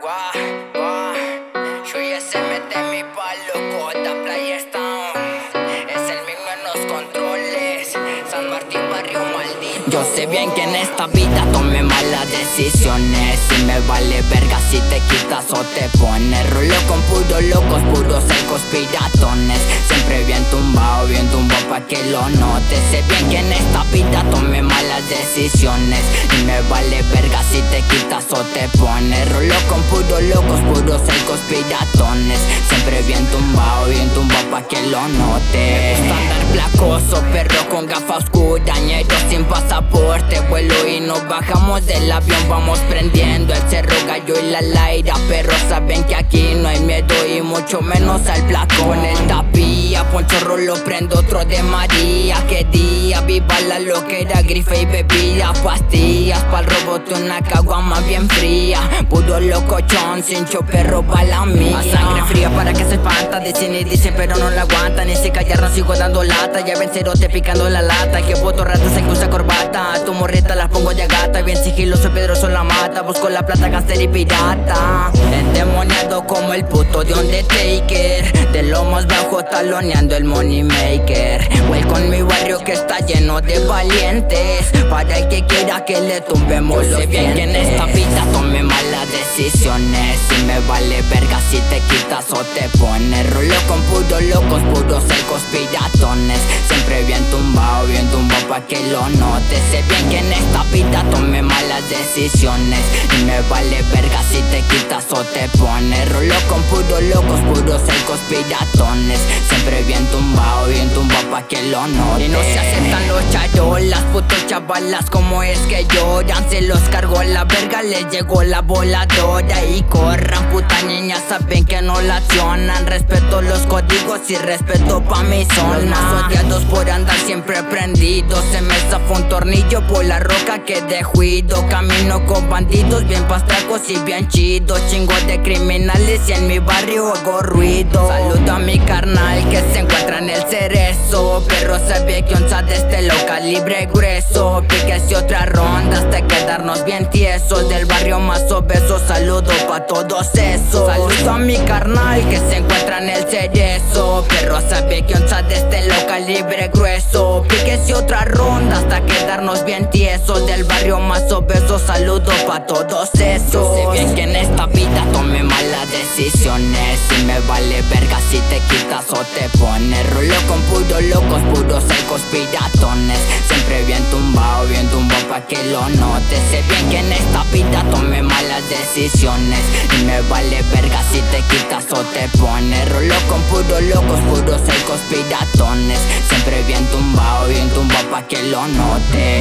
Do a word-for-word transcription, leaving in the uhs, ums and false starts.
Va, va, yo ya se mete mi palo, Cota Playerstown. Es el mismo en los controles, San Martín, barrio maldito. Yo sé bien que en esta vida tomé malas decisiones y me vale verga si te quitas o te pones. Rolo con puros locos, puros secos piratones. Siempre bien tumbado, bien tumbado pa' que lo notes. Sé bien que en esta vida tomé malas decisiones y me vale verga si te quitas o te pones. Rolo con puros locos, puros secos piratones. Siempre bien tumbado, bien tumbado pa' que lo notes. Me gusta andar placoso, perro con gafa oscura, ñero sin pasaporte. Vuelo y nos bajamos del avión, vamos prendiendo el cerro Gallo y la Laira. Pero saben que aquí no hay miedo y mucho menos al placo. Con el tapía, poncho rolo, prendo otro de María. Que día, viva la loquera, grife y bebida. Pastillas pa'l robote, una caguama bien fría. Puro locochón, sin perro pa' la mía. A sangre fría para que se espanta, dicen y dicen pero no la aguantan. Y si callar no sigo dando lata, ya ven cerote picando la lata. Que voto rata se usa corbata, a tu morrita las pongo ya gata. Bien sigiloso, Pedroso la mata, busco la plata, gangster y pirata. Endemoniado como el puto de Undertaker, de lo más bajo taloneando el money maker. Voy con mi barrio que está lleno de valientes, para el que quiera que le tumbemos los dientes. Yo sé bien que en esta vida tomé malas decisiones y me vale verga si te quitas o te pones. Rolo con puros locos, puros secos piratones. Siempre bien tumbado, bien tumbado pa' que lo notes. Sé bien que en esta vida tomé malas decisiones y me vale verga si te quitas o te pones. Rolo con puros locos, puros secos piratones. Siempre bien tumbado, bien tumbado pa' que lo notes. Y no se aceptan los charolas, putos chavalas como es que lloran. Se los cargó la verga, les llegó la voladora. Y corran, puta niñas, saben que no la accionan. Respeto los códigos y respeto pa' mi zona. Los más odiados por andar siempre prendidos. Se me zafó un tornillo por la roca que descuido. Camino con bandidos bien pastracos y bien chidos. Chingo de criminales y en mi barrio hago ruido. Saludo a mi carnal que se encuentra en el cerezo. Pero sabe que onza de este local calibre grueso. Piques y otra ronda hasta quedarnos bien tiesos. Del barrio más obeso, saludo pa' todos esos. Saludo a mi carnal que se encuentra en el cerezo. Pero sabe que onza de este local calibre grueso. Piques y otra ronda hasta quedarnos bien tiesos. Del barrio más obeso, saludo pa' todos esos. Yo sé bien que en esta vida tomé malas decisiones y me vale verga si te quitas o te pones. Rolo con puros locos, puros secos piratones. Siempre bien tumbado, bien tumbado pa' que lo notes. Sé bien que en esta vida tomé malas decisiones y me vale verga si te quitas o te pones. Rolo con puros locos, puros secos piratones. Siempre bien tumbado, bien tumbado pa' que lo notes.